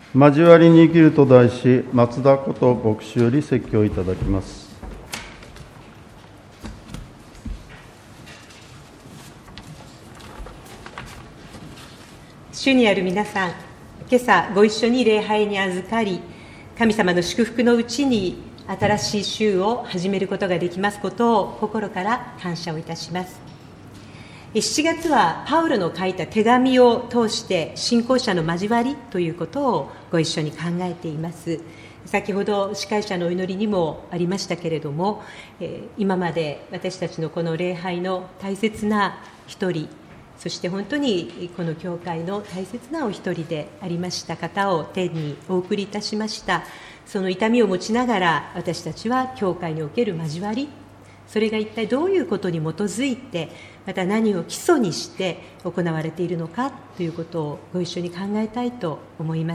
交わりに生きると題し、松田こと牧師より説教いただきます。 主にある皆さん、今朝ご一緒に礼拝に預かり、神様の祝福のうちに新しい週を始めることができますことを心から感謝をいたします。7月はパウロの書いた手紙を通して信仰者の交わりということをご一緒に考えています。先ほど司会者のお祈りにもありましたけれども、今まで私たちのこの礼拝の大切な一人、そして本当にこの教会の大切なお一人でありました方を天にお送りいたしました。その痛みを持ちながら私たちは教会における交わり、それが一体どういうことに基づいて、また何を基礎にして行われているのかということをご一緒に考えたいと思います。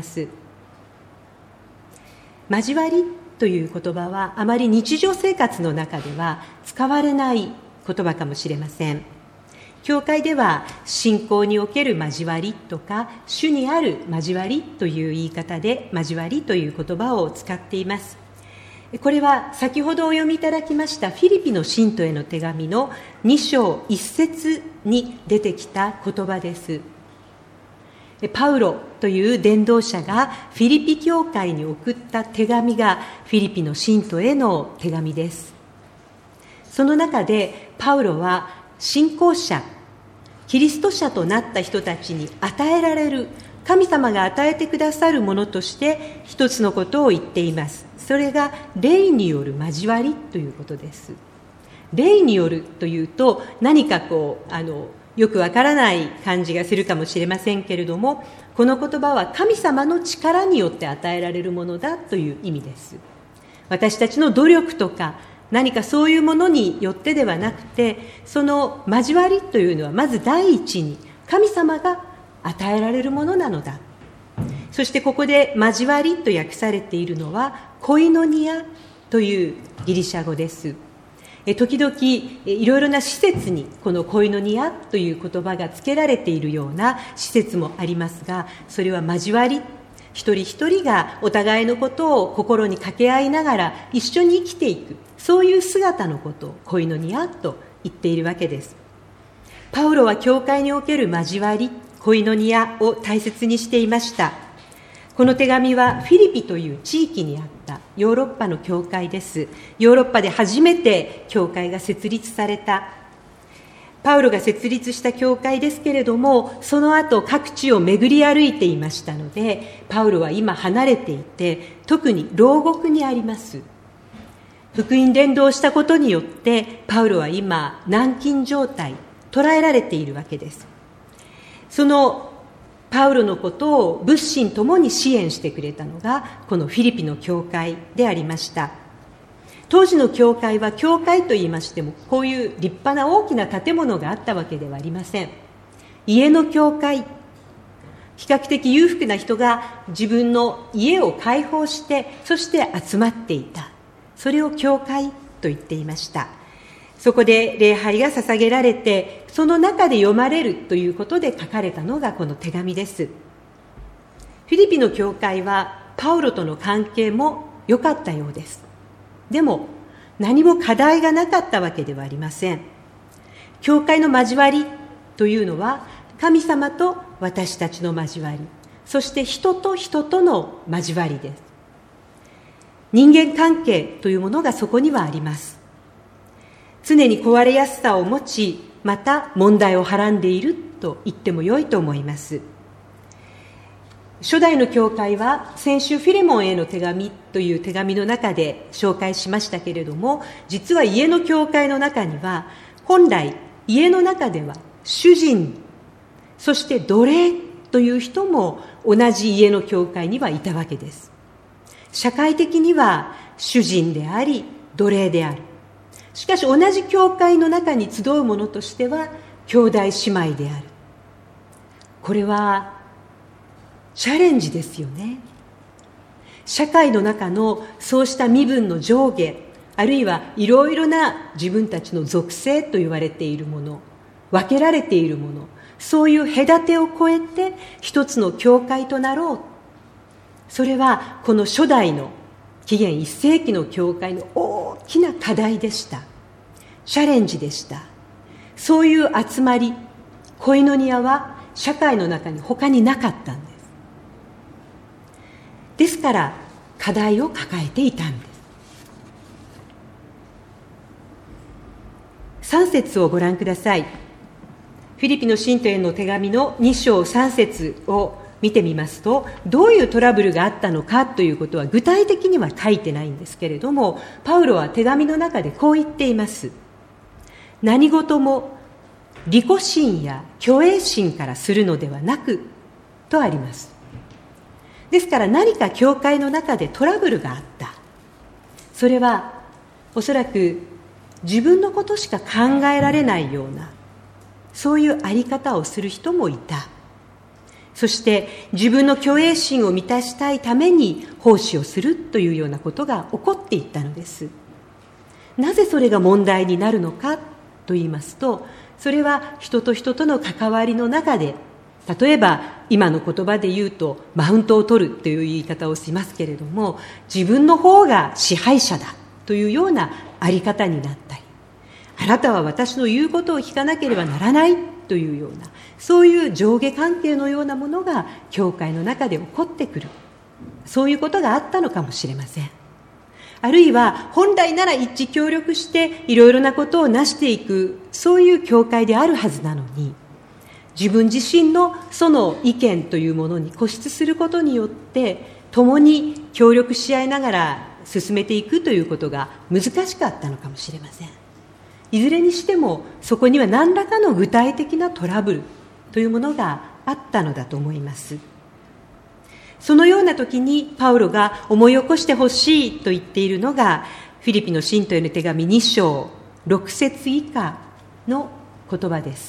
交わりという言葉はあまり日常生活の中では使われない言葉かもしれません。教会では信仰における交わりとか主にある交わりという言い方で交わりという言葉を使っています。これは先ほどお読みいただきましたフィリピの信徒への手紙の2章1節に出てきた言葉です。パウロという伝道者がフィリピ教会に送った手紙がフィリピの信徒への手紙です。その中でパウロは信仰者、キリスト者となった人たちに与えられる、神様が与えてくださるものとして一つのことを言っています。それが霊による交わりということです。霊によるというと何かよくわからない感じがするかもしれませんけれども、この言葉は神様の力によって与えられるものだという意味です。私たちの努力とか何かそういうものによってではなくて、その交わりというのはまず第一に神様が与えられるものなのだ。そしてここで交わりと訳されているのはコイノニアというギリシャ語です。時々いろいろな施設にこのコイノニアという言葉が付けられているような施設もありますが、それは交わり、一人一人がお互いのことを心に掛け合いながら一緒に生きていく、そういう姿のことをコイノニアと言っているわけです。パウロは教会における交わり、コイノニアを大切にしていました。この手紙はフィリピという地域にあったヨーロッパの教会です。ヨーロッパで初めて教会が設立された、パウロが設立した教会ですけれども、その後各地を巡り歩いていましたので、パウロは今離れていて、特に牢獄にあります。福音伝道したことによってパウロは今軟禁状態、捕らえられているわけです。そのパウロのことを物心ともに支援してくれたのがこのフィリピの教会でありました。当時の教会は教会といいましてもこういう立派な大きな建物があったわけではありません。家の教会、比較的裕福な人が自分の家を開放してそして集まっていた、それを教会と言っていました。そこで礼拝が捧げられて、その中で読まれるということで書かれたのがこの手紙です。フィリピの教会はパウロとの関係も良かったようです。でも何も課題がなかったわけではありません。教会の交わりというのは神様と私たちの交わり、そして人と人との交わりです。人間関係というものがそこにはあります。常に壊れやすさを持ち、また問題をはらんでいると言ってもよいと思います。初代の教会は先週フィレモンへの手紙という手紙の中で紹介しましたけれども、実は家の教会の中には本来家の中では主人、そして奴隷という人も同じ家の教会にはいたわけです。社会的には主人であり奴隷である。しかし同じ教会の中に集う者としては兄弟姉妹である。これはチャレンジですよね。社会の中のそうした身分の上下、あるいはいろいろな自分たちの属性と言われているもの、分けられているもの、そういう隔てを越えて一つの教会となろう、 それはこの初代の紀元1世紀の教会の大きな課題でした。チャレンジでした。そういう集まり、コイノニアは社会の中に他になかったんです。ですから課題を抱えていたんです。3節をご覧ください。フィリピの信徒への手紙の2章3節を見てみますと、どういうトラブルがあったのかということは具体的には書いてないんですけれども、パウロは手紙の中でこう言っています。何事も利己心や虚栄心からするのではなくとあります。ですから何か教会の中でトラブルがあった。それはおそらく自分のことしか考えられないような、そういうあり方をする人もいた。そして自分の虚栄心を満たしたいために奉仕をするというようなことが起こっていったのです。なぜそれが問題になるのかと言いますと、それは人と人との関わりの中で、例えば今の言葉で言うとマウントを取るという言い方をしますけれども、自分の方が支配者だというようなあり方になったり、あなたは私の言うことを聞かなければならないというような、そういう上下関係のようなものが教会の中で起こってくる、そういうことがあったのかもしれません。あるいは本来なら一致協力していろいろなことを成していく、そういう教会であるはずなのに、自分自身のその意見というものに固執することによって共に協力し合いながら進めていくということが難しかったのかもしれません。いずれにしてもそこには何らかの具体的なトラブルというものがあったのだと思います。そのような時にパウロが思い起こしてほしいと言っているのが、フィリピの信徒への手紙2章6節以下の言葉です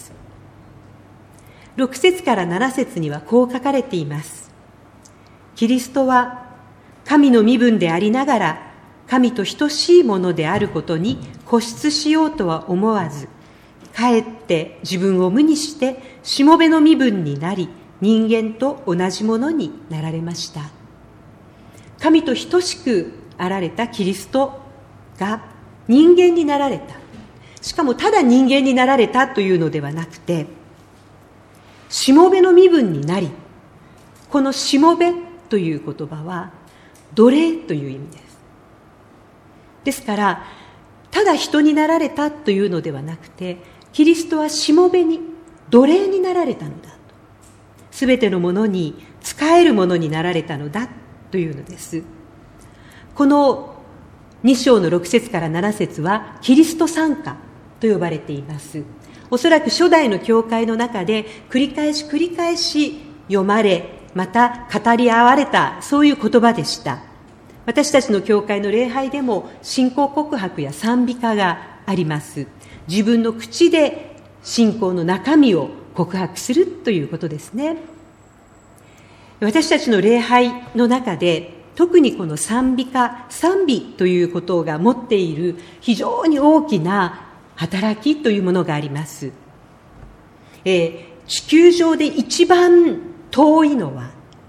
。6節から7節にはこう書かれています。キリストは神の身分でありながら神と等しいものであることに固執しようとは思わず、かえって自分を無にしてしもべの身分になり、人間と同じものになられました。神と等しくあられたキリストが人間になられた。しかもただ人間になられたというのではなくて、しもべの身分になり、このしもべという言葉は奴隷という意味です。ですからただ人になられたというのではなくて、キリストはしもべに、奴隷になられたのだと、すべてのものに仕えるものになられたのだというのです。この2章の6節から7節はキリスト賛歌と呼ばれています。おそらく初代の教会の中で繰り返し読まれ、また語り合われた、そういう言葉でした。私たちの教会の礼拝でも信仰告白や賛美歌があります。自分の口で信仰の中身を告白するということですね。私たちの礼拝の中で特にこの賛美歌、賛美ということが持っている非常に大きな働きというものがあります。地球上で一番遠いのは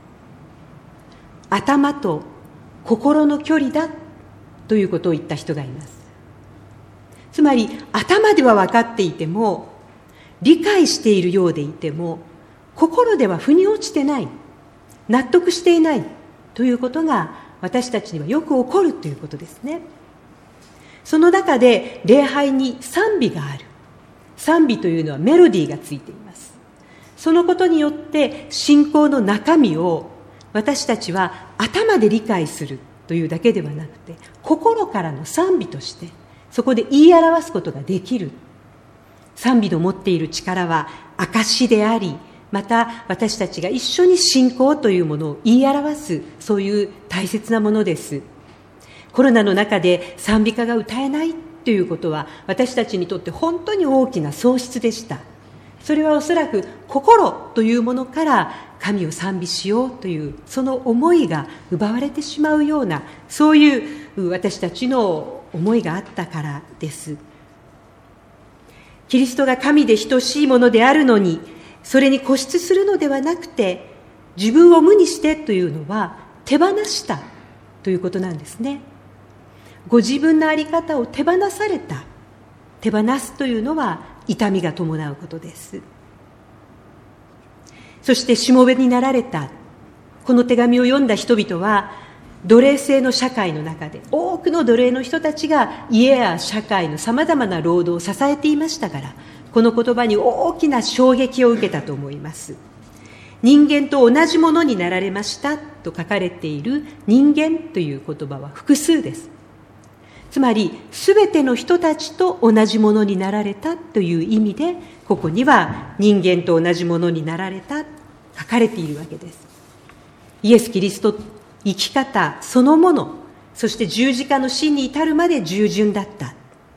頭と心の距離だということを言った人がいます。つまり頭では分かっていても、理解しているようでいても、心では腑に落ちてない、納得していないということが私たちにはよく起こるということですね。その中で礼拝に賛美がある。賛美というのはメロディーがついています。そのことによって信仰の中身を私たちは頭で理解するというだけではなくて、心からの賛美としてそこで言い表すことができる。賛美の持っている力は証であり、また私たちが一緒に信仰というものを言い表す、そういう大切なものです。コロナの中で賛美歌が歌えないということは私たちにとって本当に大きな喪失でした。それはおそらく心というものから神を賛美しようというその思いが奪われてしまうような、そういう私たちの思いがあったからです。キリストが神で等しいものであるのに、それに固執するのではなくて、自分を無にしてというのは手放したということなんですね。ご自分の在り方を手放された。手放すというのは痛みが伴うことです。そしてしもべになられた。この手紙を読んだ人々は奴隷制の社会の中で多くの奴隷の人たちが家や社会のさまざまな労働を支えていましたから、この言葉に大きな衝撃を受けたと思います。人間と同じものになられましたと書かれている人間という言葉は複数です。つまりすべての人たちと同じものになられたという意味で、ここには人間と同じものになられたと書かれているわけです。イエス・キリスト生き方そのもの、そして十字架の死に至るまで従順だった。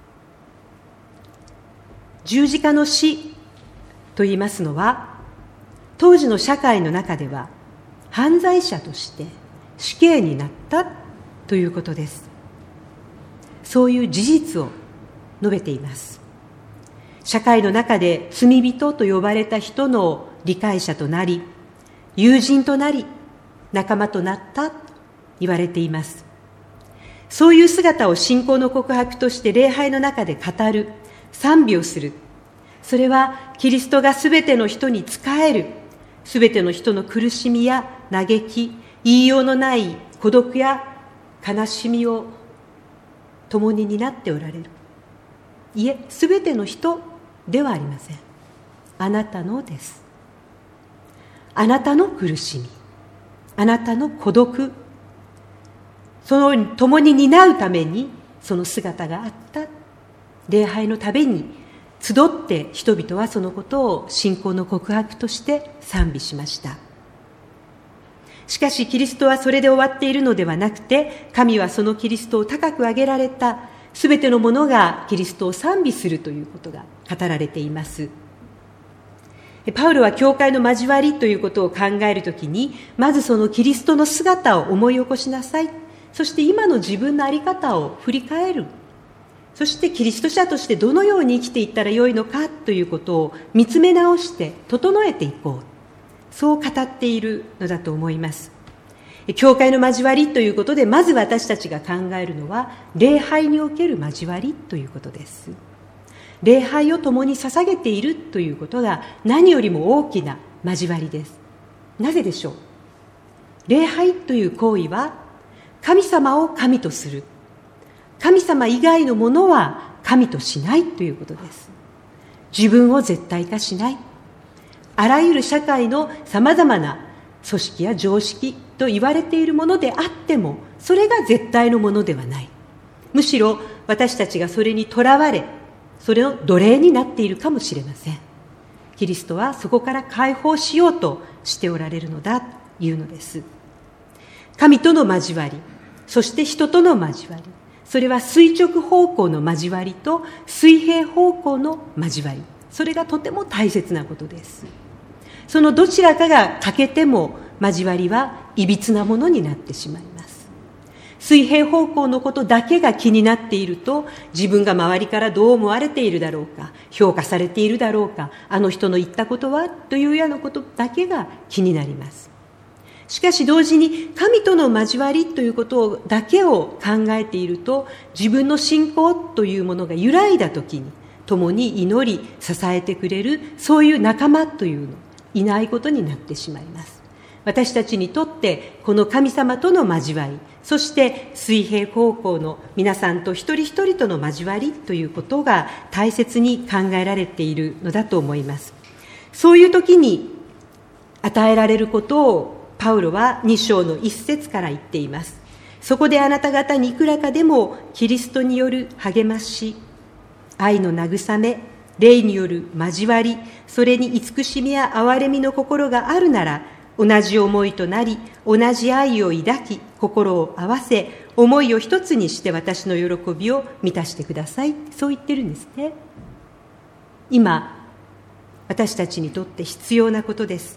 十字架の死と言いますのは、当時の社会の中では犯罪者として死刑になったということです。そういう事実を述べています。社会の中で罪人と呼ばれた人の理解者となり、友人となり、仲間となったと言われています。そういう姿を信仰の告白として礼拝の中で語る、賛美をする。それはキリストがすべての人に仕える、すべての人の苦しみや嘆き、言いようのない孤独や悲しみを共に担っておられる。いえ、すべての人ではありません。あなたのです。あなたの苦しみ、あなたの孤独、その共に担うためにその姿があった。礼拝のために集って人々はそのことを信仰の告白として賛美しました。しかしキリストはそれで終わっているのではなくて、神はそのキリストを高く上げられたすべてのものがキリストを賛美するということが語られています。パウロは教会の交わりということを考えるときに、まずそのキリストの姿を思い起こしなさい。そして今の自分の在り方を振り返る。そしてキリスト者としてどのように生きていったらよいのかということを見つめ直して整えていこう。そう語っているのだと思います。教会の交わりということで、まず私たちが考えるのは、礼拝における交わりということです。礼拝を共に捧げているということが何よりも大きな交わりです。なぜでしょう。礼拝という行為は神様を神とする、神様以外のものは神としないということです。自分を絶対化しない。あらゆる社会のさまざまな組織や常識と言われているものであっても、それが絶対のものではない。むしろ私たちがそれにとらわれ、それの奴隷になっているかもしれません。キリストはそこから解放しようとしておられるのだというのです。神との交わり、そして人との交わり、それは垂直方向の交わりと水平方向の交わり、それがとても大切なことです。そのどちらかが欠けても交わりはいびつなものになってしまいます。水平方向のことだけが気になっていると、自分が周りからどう思われているだろうか、評価されているだろうか、あの人の言ったことはというようなことだけが気になります。しかし同時に神との交わりということだけを考えていると、自分の信仰というものが揺らいだときに共に祈り支えてくれる、そういう仲間というのいないことになってしまいます。私たちにとってこの神様との交わり、そして水平方向の皆さんと一人一人との交わりということが大切に考えられているのだと思います。そういう時に与えられることをパウロは2章の1節から言っています。そこであなた方にいくらかでもキリストによる励まし、愛の慰め、霊による交わり、それに慈しみや憐れみの心があるなら、同じ思いとなり、同じ愛を抱き、心を合わせ、思いを一つにして私の喜びを満たしてください。そう言ってるんですね。今、私たちにとって必要なことです。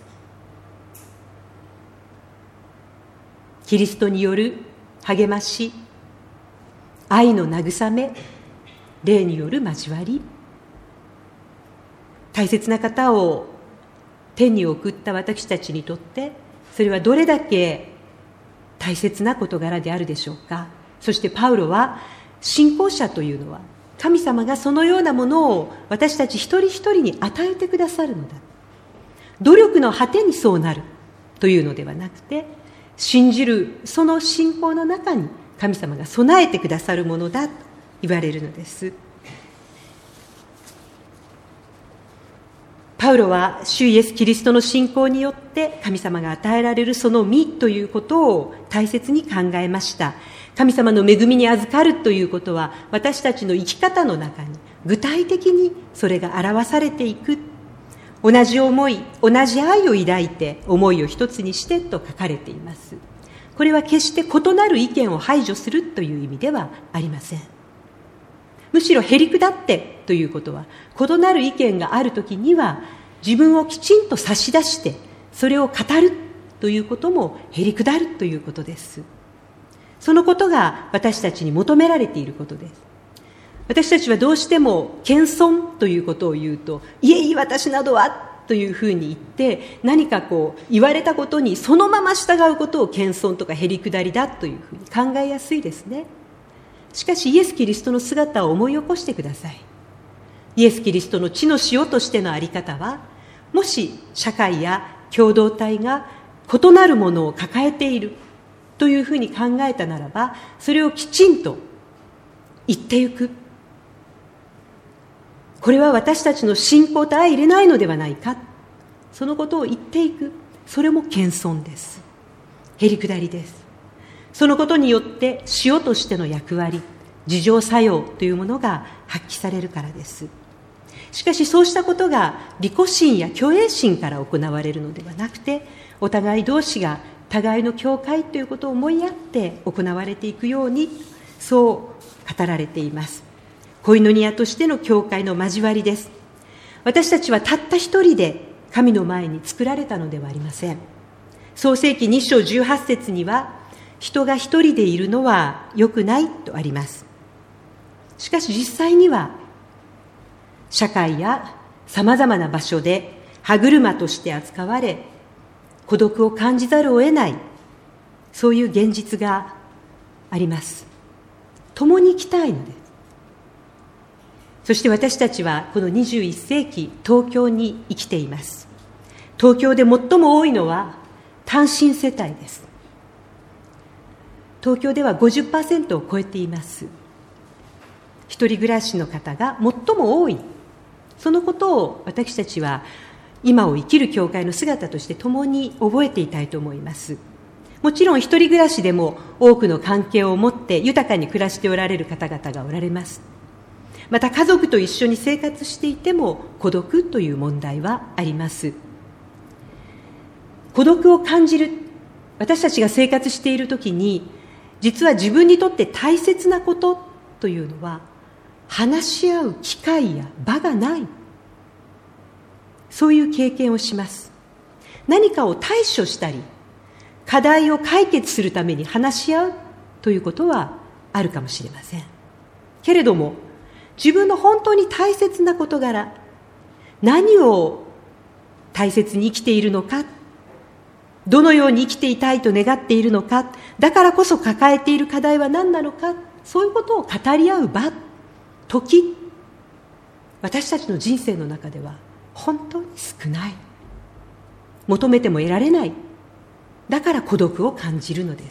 キリストによる励まし、愛の慰め、霊による交わり、大切な方を天に送った私たちにとって、それはどれだけ大切な事柄であるでしょうか。そしてパウロは、信仰者というのは神様がそのようなものを私たち一人一人に与えてくださるのだ、努力の果てにそうなるというのではなくて、信じるその信仰の中に神様が備えてくださるものだと言われるのです。パウロは主イエス・キリストの信仰によって神様が与えられるその義ということを大切に考えました。神様の恵みに預かるということは、私たちの生き方の中に具体的にそれが表されていく。同じ思い、同じ愛を抱いて思いを一つにしてと書かれています。これは決して異なる意見を排除するという意味ではありません。むしろへりくだってということは、異なる意見があるときには自分をきちんと差し出してそれを語るということもへりくだるということです。そのことが私たちに求められていることです。私たちはどうしても謙遜ということを言うと、いえいえ私などはというふうに言って、何か言われたことにそのまま従うことを謙遜とかへりくだりだというふうに考えやすいですね。しかしイエス・キリストの姿を思い起こしてください。イエス・キリストの地の塩としてのあり方は、もし社会や共同体が異なるものを抱えているというふうに考えたならば、それをきちんと言っていく。これは私たちの信仰と相入れないのではないか、そのことを言っていく。それも謙遜です。へりくだりです。そのことによって塩としての役割、自浄作用というものが発揮されるからです。しかしそうしたことが利己心や虚栄心から行われるのではなくて、お互い同士が互いの教会ということを思いやって行われていくように、そう語られています。コイノニアとしての教会の交わりです。私たちはたった一人で神の前に作られたのではありません。創世記2章18節には、人が一人でいるのは良くないとあります。しかし実際には、社会やさまざまな場所で歯車として扱われ、孤独を感じざるを得ない、そういう現実があります。共に生きたいのです。そして私たちはこの21世紀、東京に生きています。東京で最も多いのは単身世帯です。東京では 50% を超えています。一人暮らしの方が最も多い。そのことを私たちは今を生きる教会の姿として共に覚えていたいと思います。もちろん一人暮らしでも多くの関係を持って豊かに暮らしておられる方々がおられます。また家族と一緒に生活していても孤独という問題はあります。孤独を感じる、私たちが生活しているときに、実は自分にとって大切なことというのは、話し合う機会や場がない、そういう経験をします。何かを対処したり、課題を解決するために話し合うということはあるかもしれません。けれども、自分の本当に大切な事柄、何を大切に生きているのか、どのように生きていたいと願っているのか、だからこそ抱えている課題は何なのか、そういうことを語り合う場、時、私たちの人生の中では本当に少ない。求めても得られない。だから孤独を感じるのです。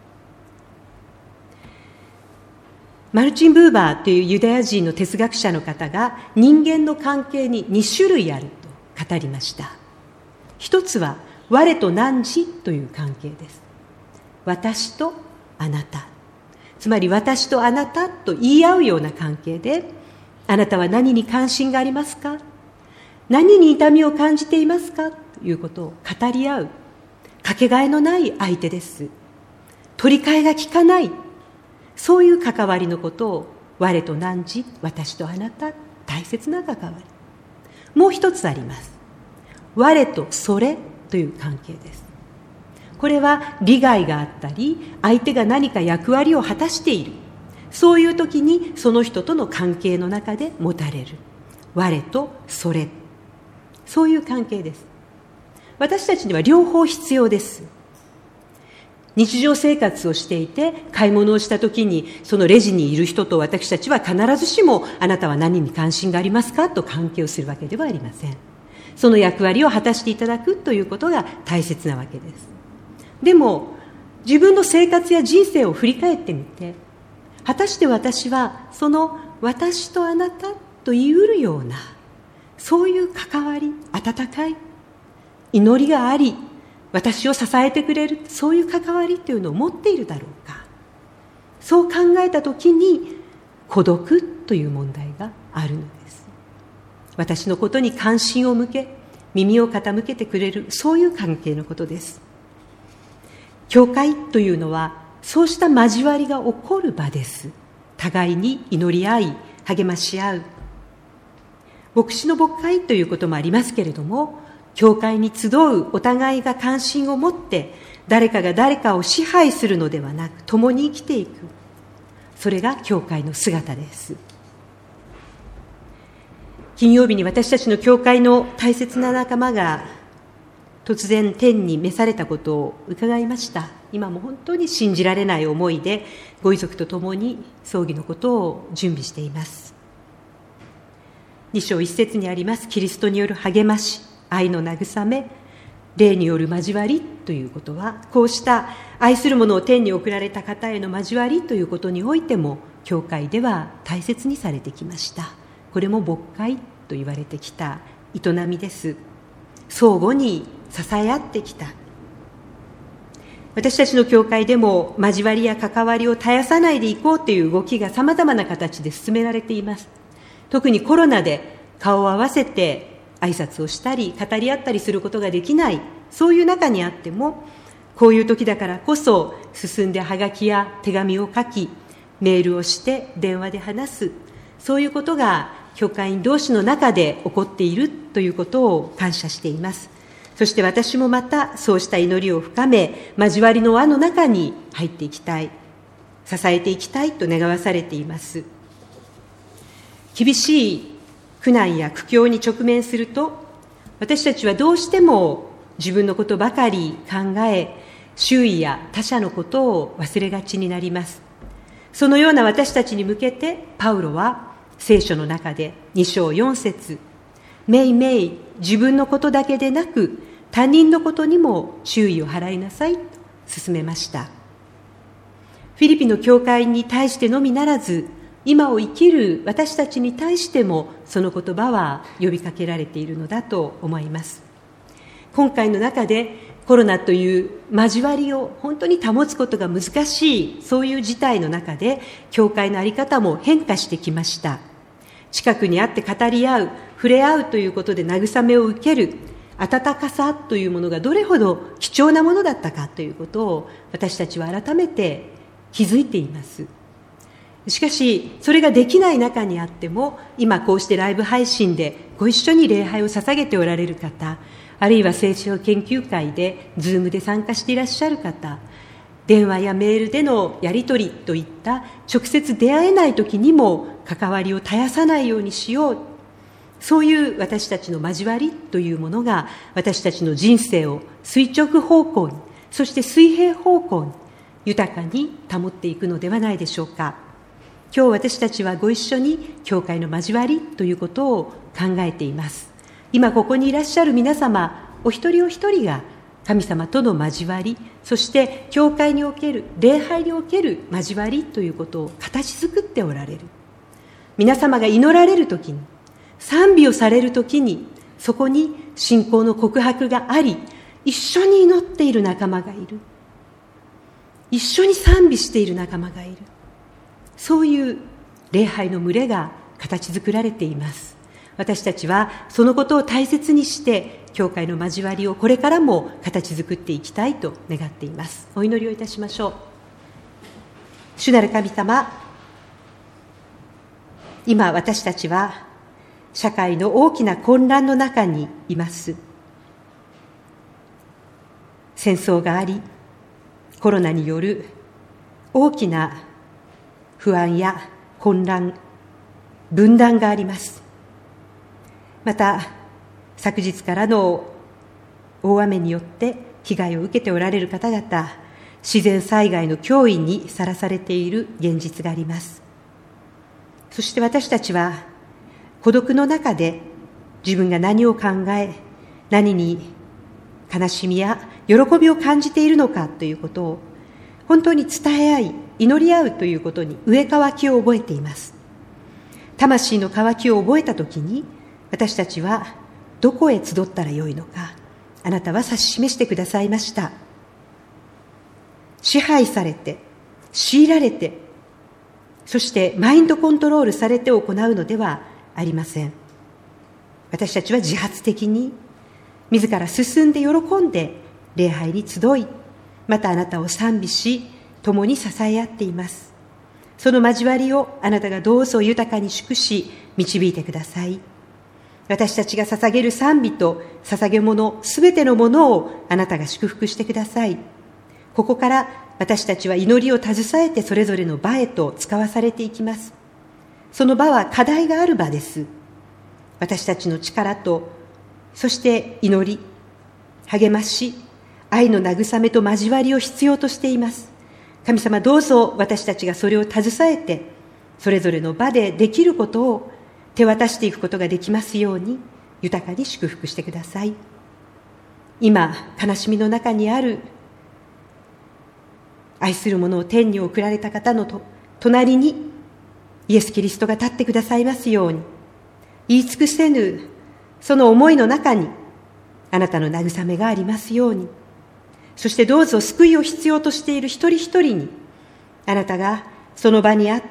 マルチン・ブーバーというユダヤ人の哲学者の方が、人間の関係に2種類あると語りました。一つは我と汝という関係です。私とあなた、つまり私とあなたと言い合うような関係で、あなたは何に関心がありますか、何に痛みを感じていますかということを語り合う、かけがえのない相手です。取り替えがきかない、そういう関わりのことを我と汝、私とあなた、大切な関わり。もう一つあります。我とそれという関係です。これは利害があったり、相手が何か役割を果たしている、そういう時にその人との関係の中で持たれる我とそれ、そういう関係です。私たちには両方必要です。 日常生活をしていて、買い物をしたときに、そのレジにいる人と私たちは必ずしも、あなたは何に関心がありますかと関係をするわけではありません。その役割を果たしていただくということが大切なわけです。でも、自分の生活や人生を振り返ってみて、果たして私は、その私とあなたと言い得るような、そういう関わり、温かい、祈りがあり、私を支えてくれる、そういう関わりというのを持っているだろうか。そう考えたときに、孤独という問題があるのです。私のことに関心を向け、耳を傾けてくれる、そういう関係のことです。教会というのは、そうした交わりが起こる場です。互いに祈り合い、励まし合う。牧師の牧会ということもありますけれども、教会に集うお互いが関心を持って、誰かが誰かを支配するのではなく、共に生きていく。それが教会の姿です。金曜日に私たちの教会の大切な仲間が、突然天に召されたことを伺いました。今も本当に信じられない思いで、ご遺族と共に葬儀のことを準備しています。2章1節にあります、キリストによる励まし、愛の慰め、霊による交わりということは、こうした愛する者を天に送られた方への交わりということにおいても、教会では大切にされてきました。これも牧会と言われてきた営みです。相互に支え合ってきた。私たちの教会でも交わりや関わりを絶やさないでいこうという動きがさまざまな形で進められています。特にコロナで顔を合わせて挨拶をしたり語り合ったりすることができない、そういう中にあっても、こういう時だからこそ進んではがきや手紙を書き、メールをして電話で話す、そういうことが教会員同士の中で起こっているということを感謝しています。そして私もまたそうした祈りを深め、交わりの輪の中に入っていきたい、支えていきたいと願わされています。厳しい苦難や苦境に直面すると、私たちはどうしても自分のことばかり考え、周囲や他者のことを忘れがちになります。そのような私たちに向けて、パウロは聖書の中で2章4節、めいめい自分のことだけでなく他人のことにも注意を払いなさいと勧めました。フィリピンの教会に対してのみならず、今を生きる私たちに対してもその言葉は呼びかけられているのだと思います。今回の中でコロナという交わりを本当に保つことが難しい、そういう事態の中で教会の在り方も変化してきました。近くにあって語り合う、触れ合うということで慰めを受ける温かさというものがどれほど貴重なものだったかということを私たちは改めて気づいています。しかしそれができない中にあっても、今こうしてライブ配信でご一緒に礼拝を捧げておられる方、あるいは聖書研究会でズームで参加していらっしゃる方、電話やメールでのやり取りといった直接出会えない時にも関わりを絶やさないようにしよう、そういう私たちの交わりというものが私たちの人生を垂直方向に、そして水平方向に豊かに保っていくのではないでしょうか。今日私たちはご一緒に教会の交わりということを考えています。今ここにいらっしゃる皆様お一人お一人が神様との交わり、そして教会における、礼拝における交わりということを形作っておられる。皆様が祈られるときに、賛美をされるときに、そこに信仰の告白があり、一緒に祈っている仲間がいる、一緒に賛美している仲間がいる、そういう礼拝の群れが形作られています。私たちはそのことを大切にして教会の交わりをこれからも形作っていきたいと願っています。お祈りをいたしましょう。主なる神様、今私たちは社会の大きな混乱の中にいます。戦争があり、コロナによる大きな不安や混乱、分断があります。また昨日からの大雨によって被害を受けておられる方々、 自然災害の脅威にさらされている現実があります。そして私たちは孤独の中で自分が何を考え、何に悲しみや喜びを感じているのかということを本当に伝え合い、祈り合うということに上渇きを覚えています。魂の渇きを覚えたときに、私たちはどこへ集ったらよいのか、あなたは指し示してくださいました。支配されて、強いられて、そしてマインドコントロールされて行うのではありません。私たちは自発的に、自ら進んで喜んで礼拝に集い、またあなたを賛美し、共に支え合っています。その交わりをあなたがどうぞ豊かに祝し、導いてください。私たちが捧げる賛美と捧げ物、すべてのものをあなたが祝福してください。ここから私たちは祈りを携えてそれぞれの場へと使わされていきます。その場は課題がある場です。私たちの力と、そして祈り、励まし、愛の慰めと交わりを必要としています。神様、どうぞ私たちがそれを携えて、それぞれの場でできることを手渡していくことができますように、豊かに祝福してください。今、悲しみの中にある、愛する者を天に送られた方の隣に、イエス・キリストが立ってくださいますように、言い尽くせぬ、その思いの中に、あなたの慰めがありますように、そしてどうぞ救いを必要としている一人一人に、あなたがその場にあって、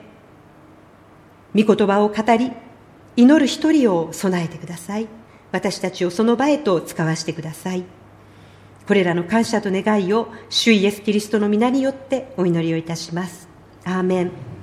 御言葉を語り、祈る一人を備えてください。私たちをその場へと使わせてください。これらの感謝と願いを、主イエスキリストの皆によってお祈りをいたします。アーメン。